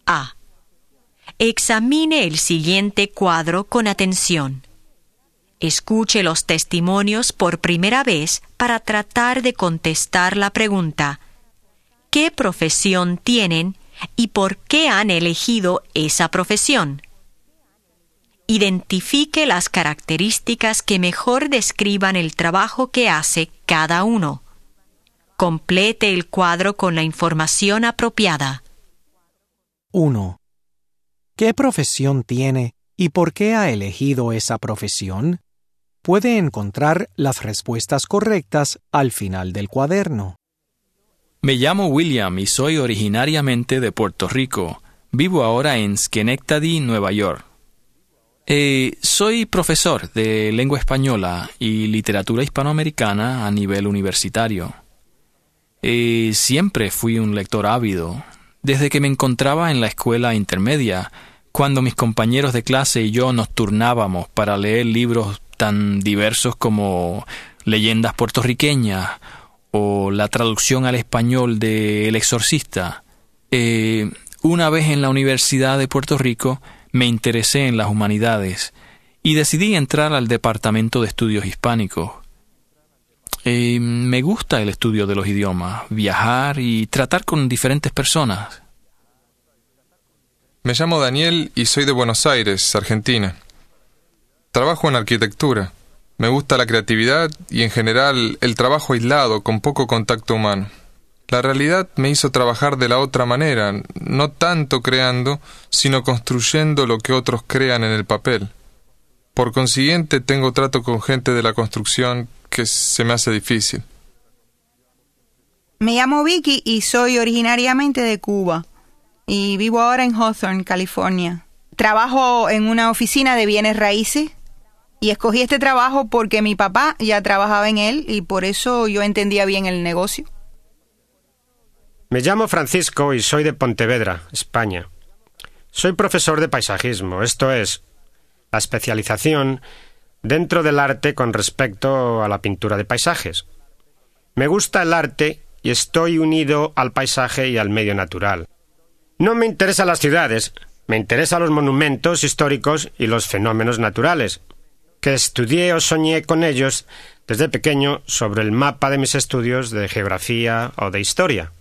A. Examine el siguiente cuadro con atención. Escuche los testimonios por primera vez para tratar de contestar la pregunta: ¿qué profesión tienen y por qué han elegido esa profesión? Identifique las características que mejor describan el trabajo que hace cada uno. Complete el cuadro con la información apropiada. 1. ¿Qué profesión tiene y por qué ha elegido esa profesión? Puede encontrar las respuestas correctas al final del cuaderno. Me llamo William y soy originariamente de Puerto Rico. Vivo ahora en Schenectady, Nueva York. Soy profesor de lengua española y literatura hispanoamericana a nivel universitario. Siempre fui un lector ávido, desde que me encontraba en la escuela intermedia, cuando mis compañeros de clase y yo nos turnábamos para leer libros tan diversos como Leyendas puertorriqueñas o la traducción al español de El Exorcista. Una vez en la Universidad de Puerto Rico me interesé en las humanidades y decidí entrar al Departamento de Estudios Hispánicos. Me gusta el estudio de los idiomas, viajar y tratar con diferentes personas. Me llamo Daniel y soy de Buenos Aires, Argentina. Trabajo en arquitectura. Me gusta la creatividad y, en general, el trabajo aislado, con poco contacto humano. La realidad me hizo trabajar de la otra manera, no tanto creando, sino construyendo lo que otros crean en el papel. Por consiguiente, tengo trato con gente de la construcción que se me hace difícil. Me llamo Vicky y soy originariamente de Cuba y vivo ahora en Hawthorne, California. Trabajo en una oficina de bienes raíces y escogí este trabajo porque mi papá ya trabajaba en él y por eso yo entendía bien el negocio. Me llamo Francisco y soy de Pontevedra, España. Soy profesor de paisajismo, esto es, la especialización dentro del arte con respecto a la pintura de paisajes. Me gusta el arte y estoy unido al paisaje y al medio natural. No me interesan las ciudades, me interesan los monumentos históricos y los fenómenos naturales, que estudié o soñé con ellos desde pequeño sobre el mapa de mis estudios de geografía o de historia.